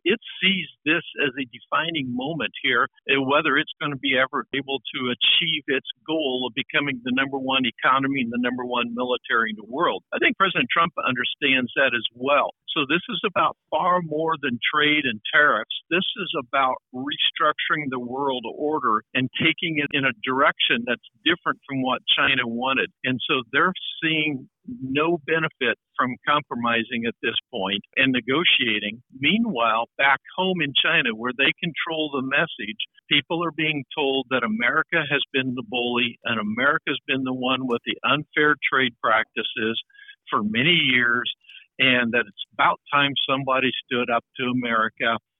it sees this as a defining moment here, whether it's going to be ever able to achieve its goal of becoming the number one economy and the number one military in the world. I think President Trump understands that as well. So this is about far more than trade and tariffs. This is about restructuring the world order and taking it in a direction that's different from what China wanted. And so they're seeing no benefit from compromising at this point and negotiating. Meanwhile, back home in China, where they control the message, people are being told that America has been the bully and America's been the one with the unfair trade practices for many years, and that it's about time somebody stood up to America